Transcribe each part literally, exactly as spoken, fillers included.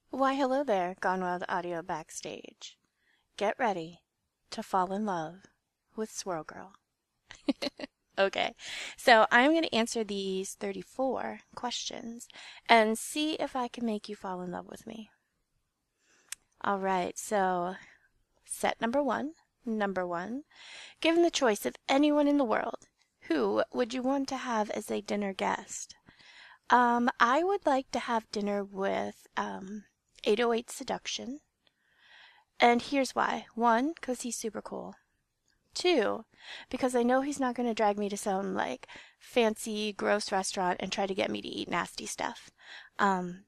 Why, hello there, Gone Wild Audio Backstage. Get ready to fall in love with Swirl Girl. Okay, so I'm going to answer these thirty-four questions and see if I can make you fall in love with me. All right, so set number one. Number one, given the choice of anyone in the world, who would you want to have as a dinner guest? Um, I would like to have dinner with um, eight oh eight Seduction. And here's why. One, because he's super cool. Two, because I know he's not going to drag me to some like fancy, gross restaurant and try to get me to eat nasty stuff. Um,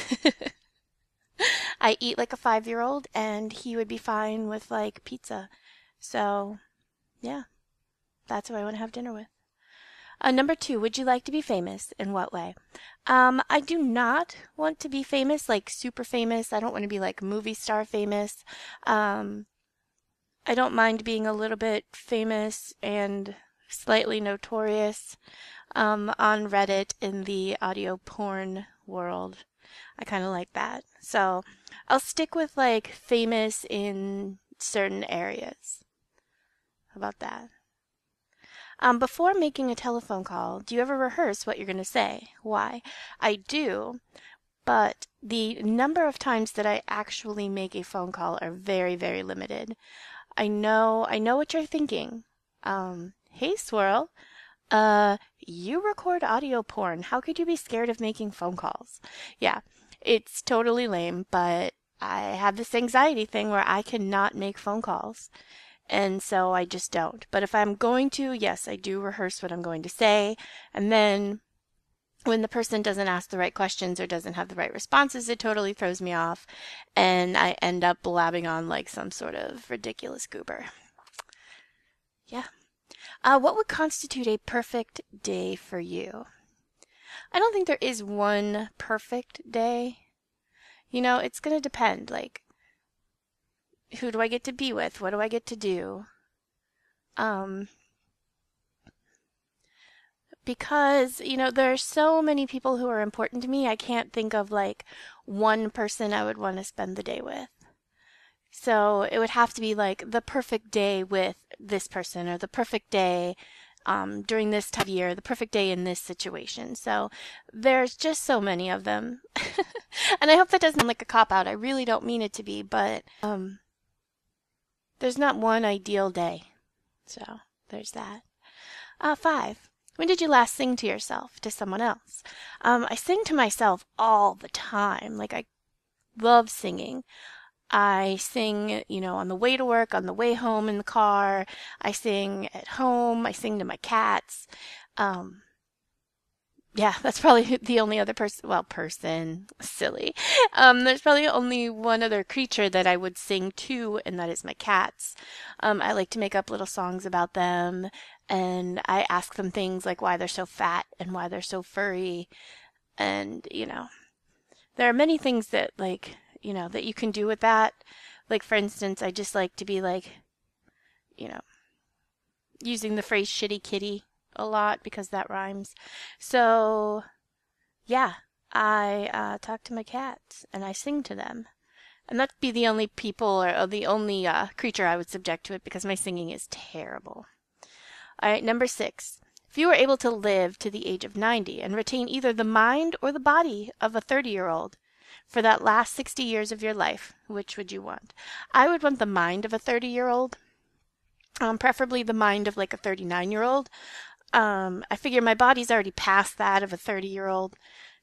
I eat like a five-year-old, and he would be fine with like pizza. So, yeah, that's who I want to have dinner with. Uh, number two, would you like to be famous? In what way? Um, I do not want to be famous, like super famous. I don't want to be like movie star famous. Um, I don't mind being a little bit famous and slightly notorious um, on Reddit in the audio porn world. I kind of like that. So I'll stick with like famous in certain areas. How about that? Um, before making a telephone call, do you ever rehearse what you're going to say? Why? I do, but the number of times that I actually make a phone call are very, very limited. I know, I know what you're thinking. Um, hey, Swirl, uh, you record audio porn. How could you be scared of making phone calls? Yeah, it's totally lame, but I have this anxiety thing where I cannot make phone calls. And so I just don't. But if I'm going to, yes, I do rehearse what I'm going to say. And then when the person doesn't ask the right questions or doesn't have the right responses, it totally throws me off. And I end up blabbing on like some sort of ridiculous goober. Yeah. Uh, what would constitute a perfect day for you? I don't think there is one perfect day. You know, it's going to depend. Like, who do I get to be with? What do I get to do? Um, because, you know, there are so many people who are important to me, I can't think of like one person I would want to spend the day with. So it would have to be like the perfect day with this person or the perfect day um, during this time of year, the perfect day in this situation. So there's just so many of them. And I hope that doesn't sound like a cop out. I really don't mean it to be, but um, there's not one ideal day. So there's that. Uh, five. When did you last sing to yourself, to someone else? Um, I sing to myself all the time. Like, I love singing. I sing, you know, on the way to work, on the way home in the car. I sing at home. I sing to my cats. Um, yeah, that's probably the only other person, well, person, silly. Um, there's probably only one other creature that I would sing to, and that is my cats. Um, I like to make up little songs about them, and I ask them things like why they're so fat and why they're so furry. And, you know, there are many things that, like, you know, that you can do with that. Like, for instance, I just like to be like, you know, using the phrase shitty kitty a lot because that rhymes. So, yeah, I uh, talk to my cats and I sing to them. And that'd be the only people or, or the only uh, creature I would subject to it because my singing is terrible. All right, number six. If you were able to live to the age of ninety and retain either the mind or the body of a thirty-year-old for that last sixty years of your life, which would you want? I would want the mind of a thirty-year-old, um, preferably the mind of like a thirty-nine-year-old. Um, I figure my body's already past that of a thirty-year-old,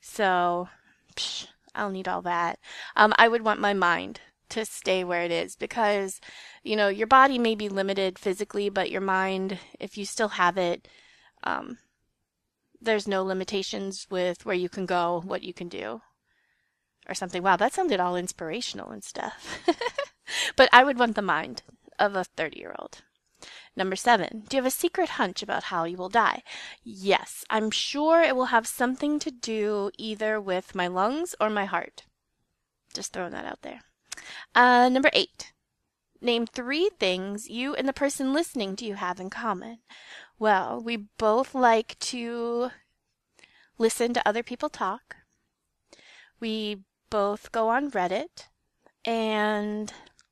so psh, I don't need all that. Um, I would want my mind to stay where it is because, you know, your body may be limited physically, but your mind, if you still have it, um, there's no limitations with where you can go, what you can do, or something. Wow, that sounded all inspirational and stuff. But I would want the mind of a thirty-year-old. Number seven, do you have a secret hunch about how you will die? Yes, I'm sure it will have something to do either with my lungs or my heart. Just throwing that out there. Uh, number eight, name three things you and the person listening to you have in common. Well, we both like to listen to other people talk. We both go on Reddit, and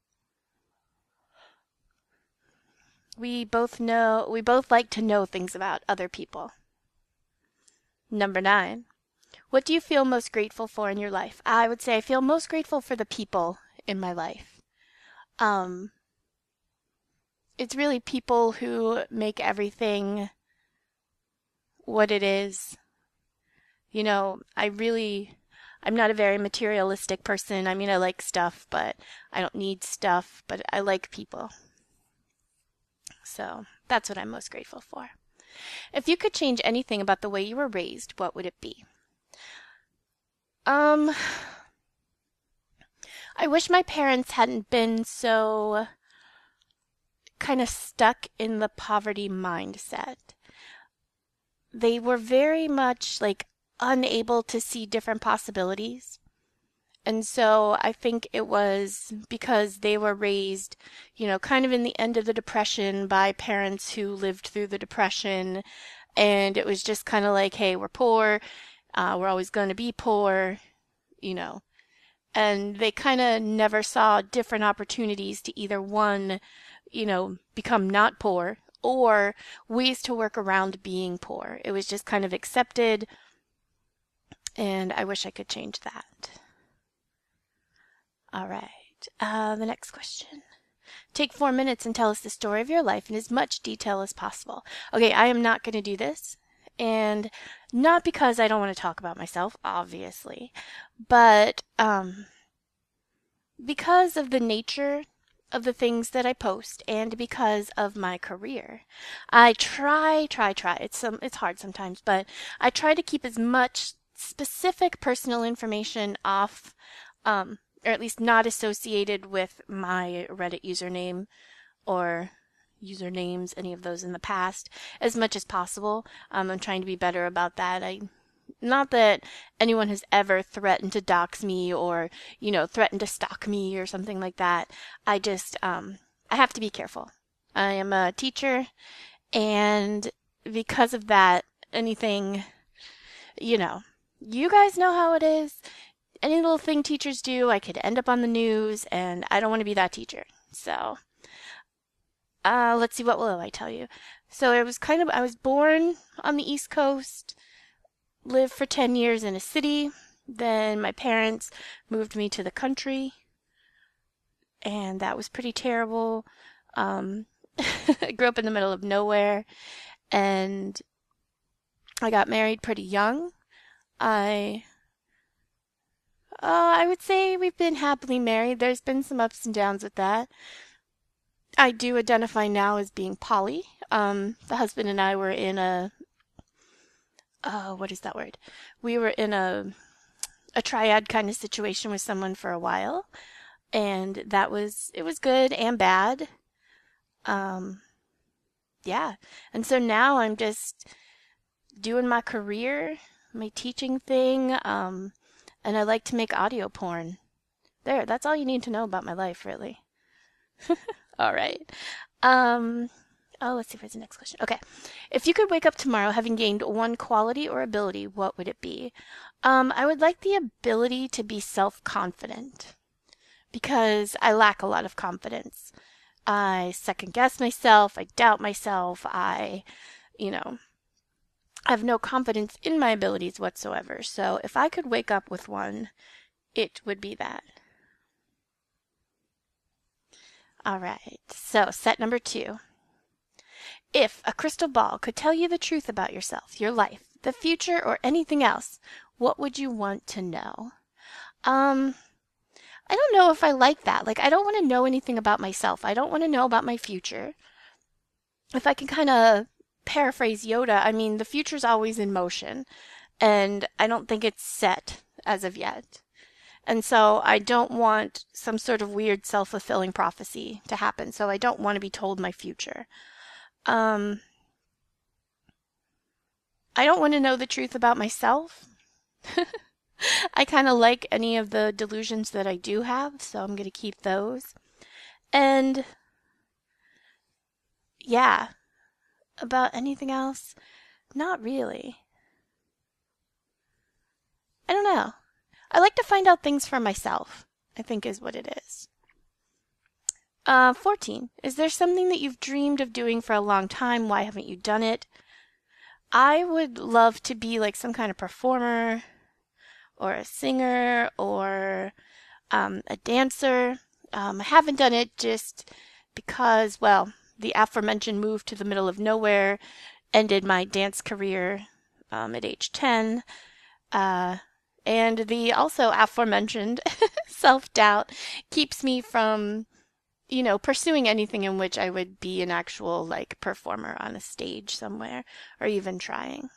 we both know we both like to know things about other people. Number nine. What do you feel most grateful for in your life? I would say I feel most grateful for the people in my life. Um, it's really people who make everything what it is. You know, I really, I'm not a very materialistic person. I mean, I like stuff, but I don't need stuff, but I like people. So that's what I'm most grateful for. If you could change anything about the way you were raised, what would it be? Um, I wish my parents hadn't been so kind of stuck in the poverty mindset. They were very much like unable to see different possibilities. And so I think it was because they were raised, you know, kind of in the end of the Depression by parents who lived through the Depression. And it was just kind of like, hey, we're poor. Uh, we're always going to be poor, you know. And they kind of never saw different opportunities to either one, you know, become not poor or ways to work around being poor. It was just kind of accepted. And I wish I could change that. All right. Uh, the next question. Take four minutes and tell us the story of your life in as much detail as possible. Okay, I am not going to do this. And not because I don't want to talk about myself, obviously, but um, because of the nature of the things that I post and because of my career. I try, try, try. It's some, it's hard sometimes, but I try to keep as much specific personal information off, um, or at least not associated with my Reddit username or usernames, any of those in the past, as much as possible. Um, I'm trying to be better about that. I, not that anyone has ever threatened to dox me or, you know, threatened to stalk me or something like that. I just, um, I have to be careful. I am a teacher, and because of that, anything, you know, you guys know how it is. Any little thing teachers do, I could end up on the news, and I don't want to be that teacher. So, uh, let's see, what will I tell you? So I was kind of, I was born on the East Coast, lived for ten years in a city, then my parents moved me to the country, and that was pretty terrible. Um, I grew up in the middle of nowhere, and I got married pretty young. I Uh, I would say we've been happily married. There's been some ups and downs with that. I do identify now as being poly. Um, the husband and I were in a, uh, what is that word? We were in a, a triad kind of situation with someone for a while, and that was, it was good and bad. Um, yeah. And so now I'm just doing my career, my teaching thing, um, and I like to make audio porn. There, that's all you need to know about my life, really. All right. Um, oh, let's see if there's a next question. Okay. If you could wake up tomorrow having gained one quality or ability, what would it be? Um, I would like the ability to be self-confident because I lack a lot of confidence. I second guess myself. I doubt myself. I, you know, I have no confidence in my abilities whatsoever. So if I could wake up with one, it would be that. All right, so set number two. If a crystal ball could tell you the truth about yourself, your life, the future, or anything else, what would you want to know? Um, I don't know if I like that. Like, I don't want to know anything about myself. I don't want to know about my future. If I can kind of paraphrase Yoda, I mean, the future's always in motion, and I don't think it's set as of yet. And so I don't want some sort of weird self-fulfilling prophecy to happen. So I don't want to be told my future. Um, I don't want to know the truth about myself. I kind of like any of the delusions that I do have, so I'm going to keep those. And yeah, about anything else, not really. I don't know. I like to find out things for myself, I think is what it is. Uh, fourteen. Is there something that you've dreamed of doing for a long time? Why haven't you done it? I would love to be like some kind of performer or a singer or um, a dancer. Um, I haven't done it just because, well, the aforementioned move to the middle of nowhere ended my dance career um, at age ten. Uh, and the also aforementioned self-doubt keeps me from, you know, pursuing anything in which I would be an actual, like, performer on a stage somewhere, or even trying.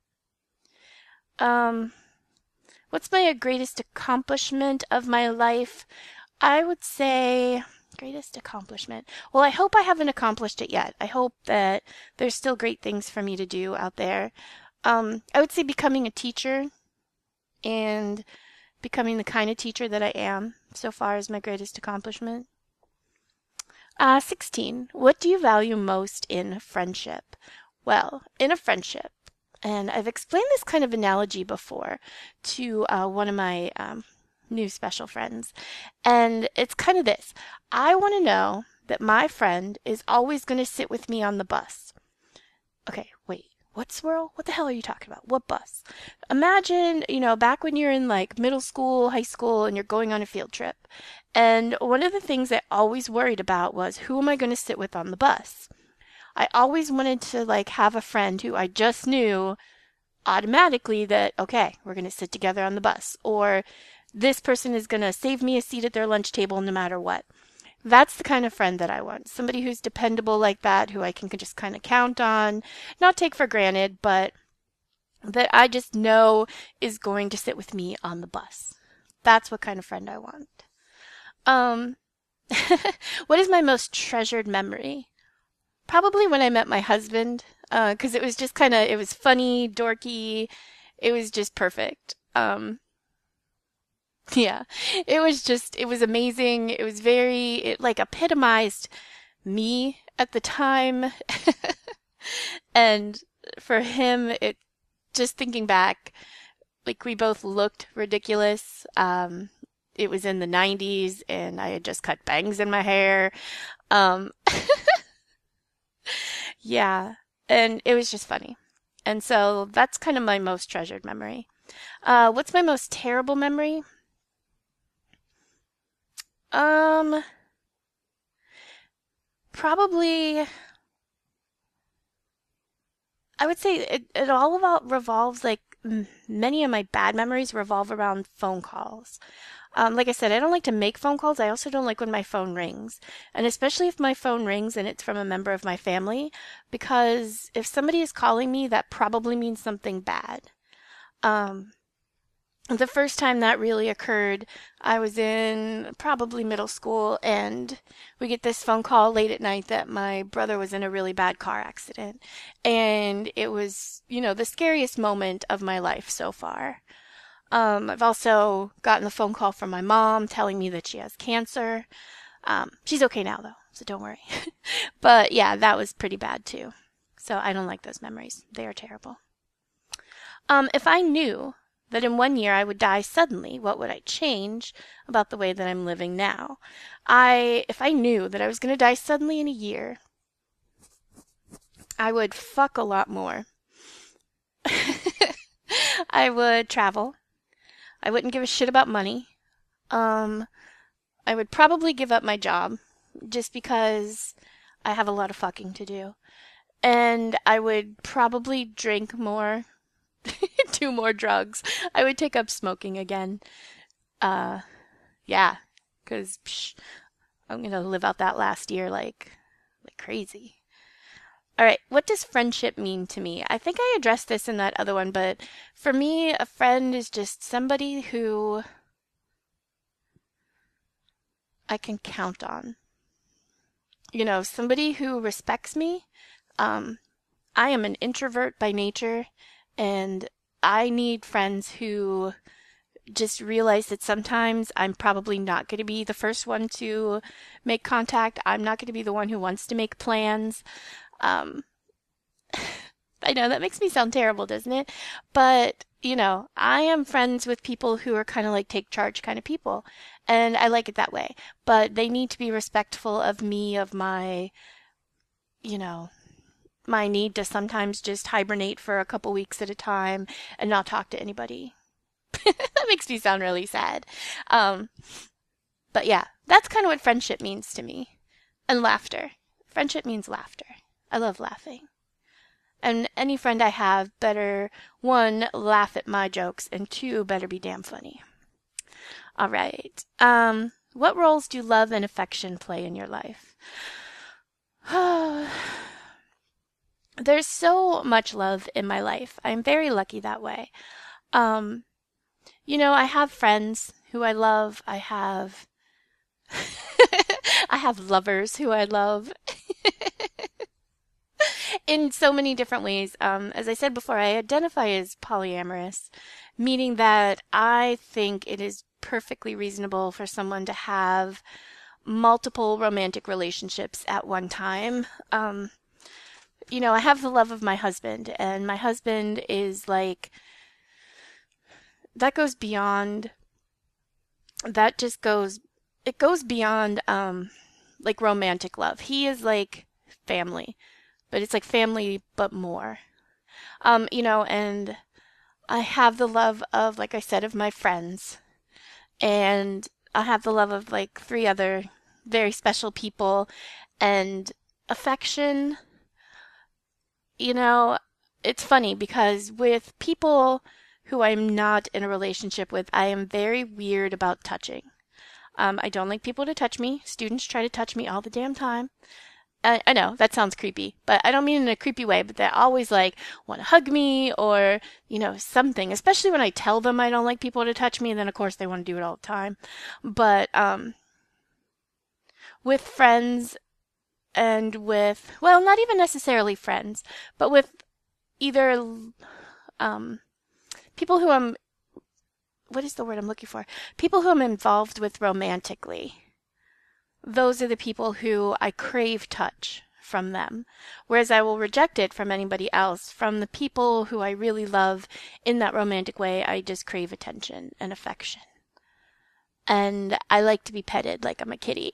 Um, what's my greatest accomplishment of my life? I would say greatest accomplishment. Well, I hope I haven't accomplished it yet. I hope that there's still great things for me to do out there. Um, I would say becoming a teacher and becoming the kind of teacher that I am so far is my greatest accomplishment. Uh, sixteen. What do you value most in friendship? Well, in a friendship, and I've explained this kind of analogy before to uh, one of my um, new special friends, and it's kind of this. I want to know that my friend is always going to sit with me on the bus. Okay, wait. What swirl? What the hell are you talking about? What bus? Imagine, you know, back when you're in like middle school, high school, and you're going on a field trip. And one of the things I always worried about was who am I going to sit with on the bus? I always wanted to like have a friend who I just knew automatically that, okay, we're going to sit together on the bus. Or this person is going to save me a seat at their lunch table no matter what. That's the kind of friend that I want. Somebody who's dependable like that, who I can just kind of count on, not take for granted, but that I just know is going to sit with me on the bus. That's what kind of friend I want. Um, what is my most treasured memory? Probably when I met my husband, because uh, it was just kind of, it was funny, dorky, it was just perfect. Um, Yeah, it was just, it was amazing. It was very, it like epitomized me at the time. And for him, it just thinking back, like we both looked ridiculous. Um, it was in the nineties and I had just cut bangs in my hair. Um, yeah, and it was just funny. And so that's kind of my most treasured memory. Uh, what's my most terrible memory? Um, Probably, I would say it, it all about revolves like m- many of my bad memories revolve around phone calls. Um, like I said, I don't like to make phone calls. I also don't like when my phone rings. And especially if my phone rings and it's from a member of my family, because if somebody is calling me, that probably means something bad. Um, The first time that really occurred, I was in probably middle school, and we get this phone call late at night that my brother was in a really bad car accident. And it was, you know, the scariest moment of my life so far. Um, I've also gotten a phone call from my mom telling me that she has cancer. Um, she's okay now, though, so don't worry. But yeah, that was pretty bad too. So I don't like those memories. They are terrible. Um, if I knew that in one year I would die suddenly, what would I change about the way that I'm living now? I, if I knew that I was going to die suddenly in a year, I would fuck a lot more. I would travel. I wouldn't give a shit about money. Um, I would probably give up my job just because I have a lot of fucking to do. And I would probably drink more, do more drugs. I would take up smoking again. Uh, yeah, because I'm gonna live out that last year like like crazy. All right, what does friendship mean to me? I think I addressed this in that other one, but for me, a friend is just somebody who I can count on. You know, somebody who respects me. Um, I am an introvert by nature, and I need friends who just realize that sometimes I'm probably not going to be the first one to make contact. I'm not going to be the one who wants to make plans. Um, I know that makes me sound terrible, doesn't it? But, you know, I am friends with people who are kind of like take charge kind of people, and I like it that way. But they need to be respectful of me, of my, you know, my need to sometimes just hibernate for a couple weeks at a time and not talk to anybody. That makes me sound really sad. Um, but yeah, that's kind of what friendship means to me. And laughter. Friendship means laughter. I love laughing. And any friend I have better, one, laugh at my jokes, and two, better be damn funny. All right. Um, what roles do love and affection play in your life? There's so much love in my life. I'm very lucky that way. Um, you know, I have friends who I love. I have I have lovers who I love in so many different ways. Um, as I said before, I identify as polyamorous, meaning that I think it is perfectly reasonable for someone to have multiple romantic relationships at one time. Um, you know, I have the love of my husband, and my husband is like, that goes beyond, that just goes, it goes beyond, um, like romantic love. He is like family, but it's like family, but more. Um, you know, and I have the love of, like I said, of my friends, and I have the love of like three other very special people, and affection. You know, it's funny because with people who I'm not in a relationship with, I am very weird about touching. Um, I don't like people to touch me. Students try to touch me all the damn time. I, I know that sounds creepy, but I don't mean in a creepy way, but they always like want to hug me or, you know, something, especially when I tell them I don't like people to touch me, and then of course they want to do it all the time. But um, with friends and with, well, not even necessarily friends, but with either um, people who I'm, what is the word I'm looking for? People who I'm involved with romantically. Those are the people who I crave touch from them, whereas I will reject it from anybody else. From the people who I really love in that romantic way, I just crave attention and affection. And I like to be petted like I'm a kitty.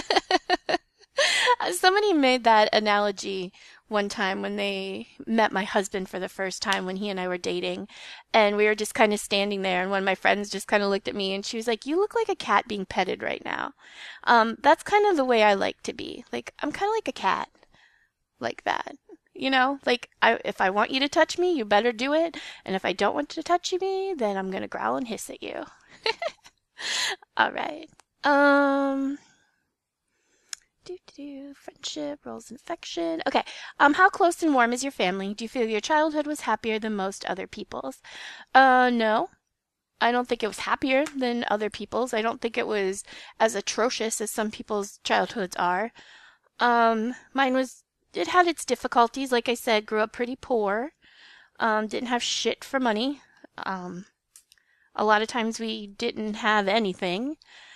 Somebody made that analogy one time when they met my husband for the first time when he and I were dating. And we were just kind of standing there, and one of my friends just kind of looked at me and she was like, "You look like a cat being petted right now." Um, that's kind of the way I like to be. Like, I'm kind of like a cat, like that. You know, like I, if I want you to touch me, you better do it. And if I don't want to touch me, then I'm going to growl and hiss at you. All right. Um, do, do, do, friendship, roles, and affection. Okay. Um, how close and warm is your family? Do you feel your childhood was happier than most other people's? Uh, no. I don't think it was happier than other people's. I don't think it was as atrocious as some people's childhoods are. Um, mine was, it had its difficulties. Like I said, grew up pretty poor. Um, didn't have shit for money. Um, a lot of times we didn't have anything.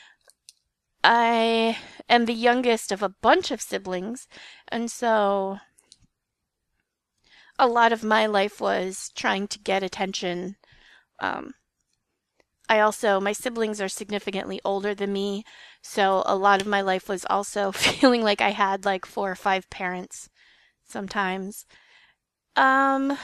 I am the youngest of a bunch of siblings, and so a lot of my life was trying to get attention. Um, I also, my siblings are significantly older than me, so a lot of my life was also feeling like I had like four or five parents sometimes. Um,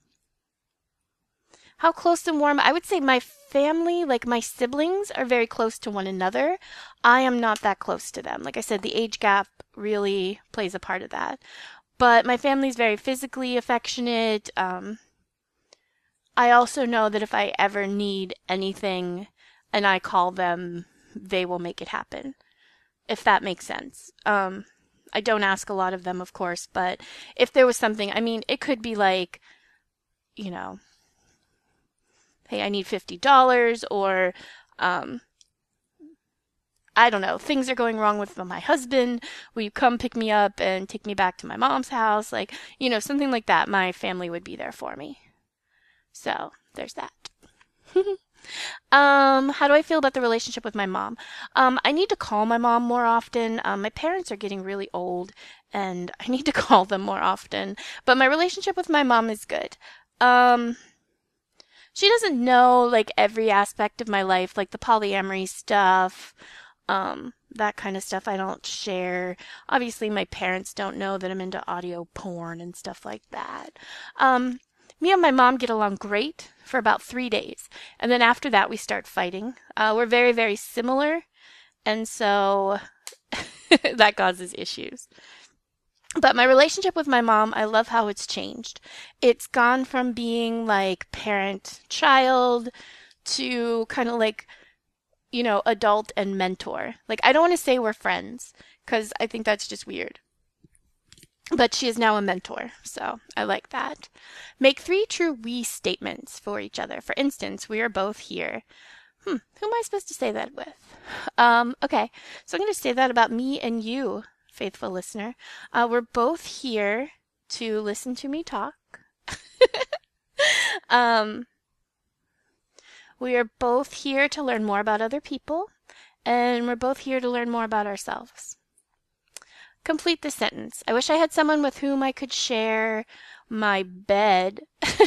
how close and warm? I would say my family, like my siblings, are very close to one another. I am not that close to them. Like I said, the age gap really plays a part of that. But my family's very physically affectionate. Um, I also know that if I ever need anything and I call them, they will make it happen, if that makes sense. Um, I don't ask a lot of them, of course, but if there was something, I mean, it could be like, you know, hey, I need fifty dollars, or, um, I don't know, things are going wrong with my husband. Will you come pick me up and take me back to my mom's house? Like, you know, something like that. My family would be there for me. So, there's that. Um, how do I feel about the relationship with my mom? Um, I need to call my mom more often. Um, my parents are getting really old and I need to call them more often. But my relationship with my mom is good. Um, she doesn't know like every aspect of my life, like the polyamory stuff, um, that kind of stuff I don't share. Obviously, my parents don't know that I'm into audio porn and stuff like that. Um, Me and my mom get along great for about three days. And then after that, we start fighting. Uh, we're very, very similar. And so that causes issues. But my relationship with my mom, I love how it's changed. It's gone from being like parent child to kind of like, you know, adult and mentor. Like, I don't want to say we're friends because I think that's just weird. But she is now a mentor, so I like that. Make three true we statements for each other. For instance, we are both here. Hmm, who am I supposed to say that with? Um, okay, so I'm going to say that about me and you, faithful listener. Uh, we're both here to listen to me talk. um, we are both here to learn more about other people, and we're both here to learn more about ourselves. Complete the sentence. I wish I had someone with whom I could share my bed.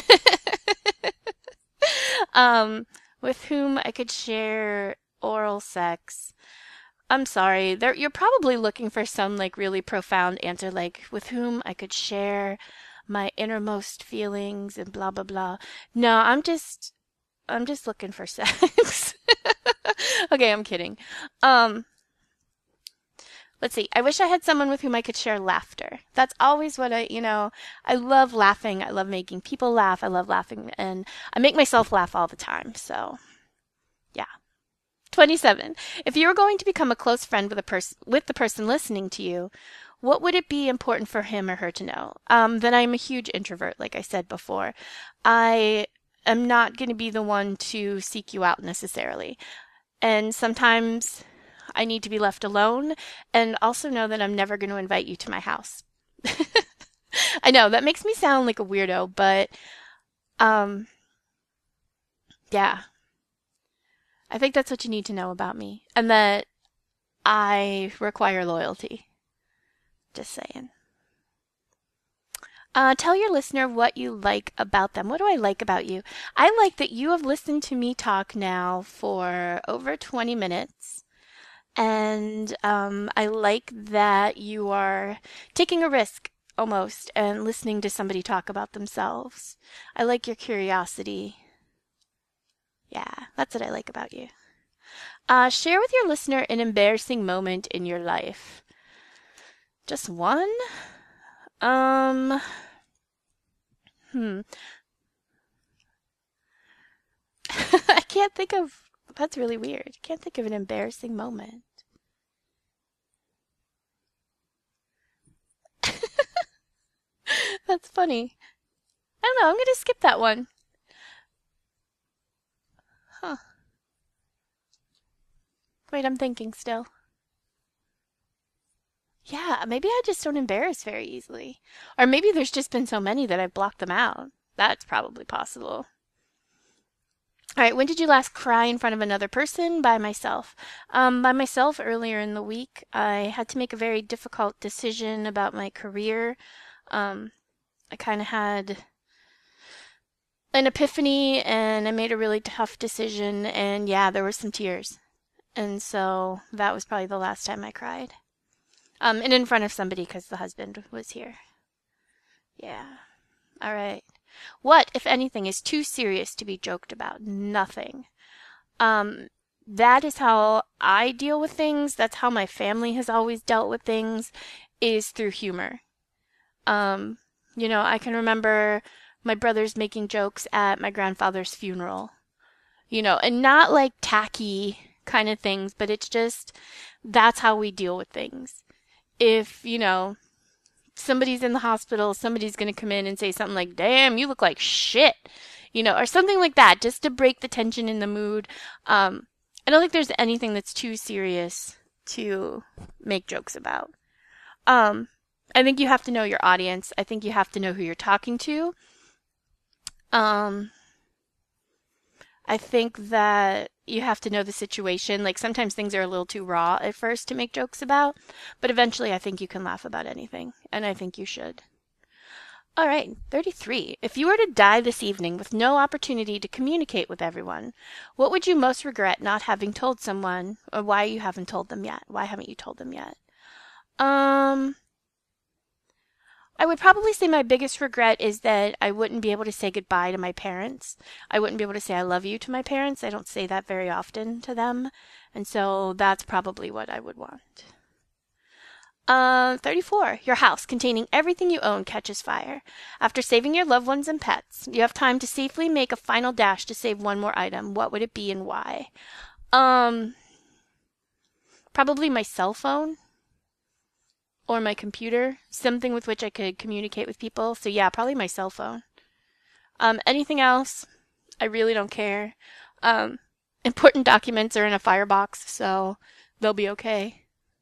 um, with whom I could share oral sex. I'm sorry. There, you're probably looking for some like really profound answer, like with whom I could share my innermost feelings and blah blah blah. No, I'm just I'm just looking for sex. Okay, I'm kidding. Um, let's see. I wish I had someone with whom I could share laughter. That's always what I, you know, I love laughing. I love making people laugh. I love laughing and I make myself laugh all the time. So, yeah. twenty-seven. If you were going to become a close friend with a person with the person listening to you, what would it be important for him or her to know? Um, then I'm a huge introvert, like I said before. I am not going to be the one to seek you out necessarily. And sometimes I need to be left alone and also know that I'm never going to invite you to my house. I know that makes me sound like a weirdo, but um yeah. I think that's what you need to know about me and that I require loyalty. Just saying. Uh, tell your listener what you like about them. What do I like about you? I like that you have listened to me talk now for over twenty minutes. And um, I like that you are taking a risk almost and listening to somebody talk about themselves. I like your curiosity. Yeah, that's what I like about you. Uh, share with your listener an embarrassing moment in your life. Just one? Um, hmm. I can't think of, that's really weird. I can't think of an embarrassing moment. That's funny. I don't know, I'm gonna skip that one. Huh. Wait, I'm thinking still. Yeah, maybe I just don't embarrass very easily. Or maybe there's just been so many that I've blocked them out. That's probably possible. All right, when did you last cry in front of another person? By myself. Um, by myself earlier in the week. I had to make a very difficult decision about my career. Um, I kind of had an epiphany and I made a really tough decision, and yeah, there were some tears. And so that was probably the last time I cried. Um, and in front of somebody because the husband was here. Yeah. All right. What, if anything, is too serious to be joked about? Nothing. Um, that is how I deal with things. That's how my family has always dealt with things, is through humor. Um, you know, I can remember my brothers making jokes at my grandfather's funeral, you know, and not like tacky kind of things, but it's just that's how we deal with things. If, you know, somebody's in the hospital, somebody's going to come in and say something like, damn, you look like shit, you know, or something like that, just to break the tension in the mood. Um, I don't think there's anything that's too serious to make jokes about. Um, I think you have to know your audience. I think you have to know who you're talking to. Um, I think that you have to know the situation. Like sometimes things are a little too raw at first to make jokes about, but eventually I think you can laugh about anything, and I think you should. All right, thirty-three. If you were to die this evening with no opportunity to communicate with everyone, what would you most regret not having told someone, or why you haven't told them yet? Why haven't you told them yet? Um, I would probably say my biggest regret is that I wouldn't be able to say goodbye to my parents. I wouldn't be able to say I love you to my parents. I don't say that very often to them. And so that's probably what I would want. Uh, thirty-four. Your house containing everything you own catches fire. After saving your loved ones and pets, you have time to safely make a final dash to save one more item. What would it be and why? Um, probably my cell phone or my computer, something with which I could communicate with people. So yeah, probably my cell phone. Um, anything else, I really don't care. Um, important documents are in a firebox, so they'll be okay.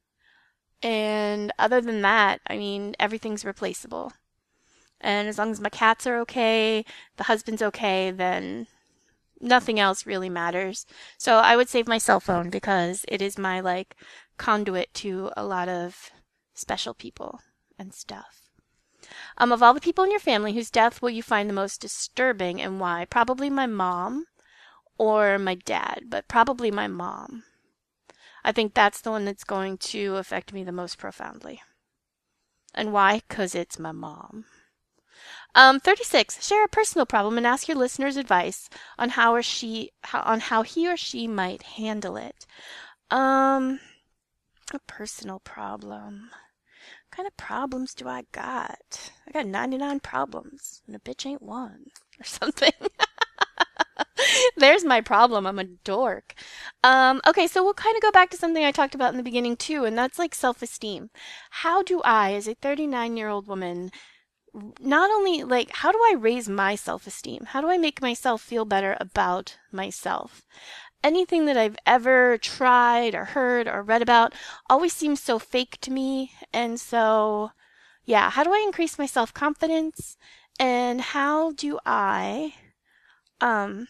And other than that, I mean, everything's replaceable. And as long as my cats are okay, the husband's okay, then nothing else really matters. So I would save my cell phone because it is my like conduit to a lot of special people and stuff. Um, of all the people in your family, whose death will you find the most disturbing and why? Probably my mom or my dad, but probably my mom. I think that's the one that's going to affect me the most profoundly. And why? 'Cause it's my mom. Um, thirty-six. Share a personal problem and ask your listener's advice on how or she how, on how he or she might handle it. Um, a personal problem. What kind of problems do I got? I got ninety-nine problems, and a bitch ain't one, or something. There's my problem. I'm a dork. Um, okay, so we'll kind of go back to something I talked about in the beginning too, and that's like self-esteem. How do I, as a thirty-nine-year-old woman, not only like how do I raise my self-esteem? How do I make myself feel better about myself? Anything that I've ever tried or heard or read about always seems so fake to me, and so yeah, how do I increase my self-confidence? And how do I um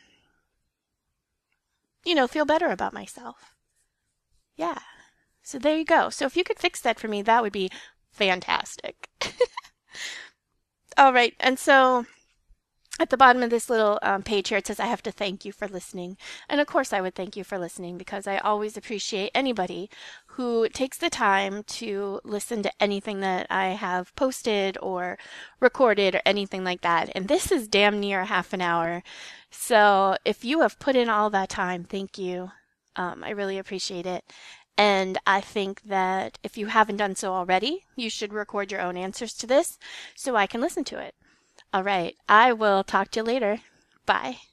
you know, feel better about myself. Yeah. So there you go. So if you could fix that for me, that would be fantastic. All right. And so at the bottom of this little um, page here, it says, I have to thank you for listening. And of course, I would thank you for listening because I always appreciate anybody who takes the time to listen to anything that I have posted or recorded or anything like that. And this is damn near half an hour. So if you have put in all that time, thank you. Um, I really appreciate it. And I think that if you haven't done so already, you should record your own answers to this so I can listen to it. All right. I will talk to you later. Bye.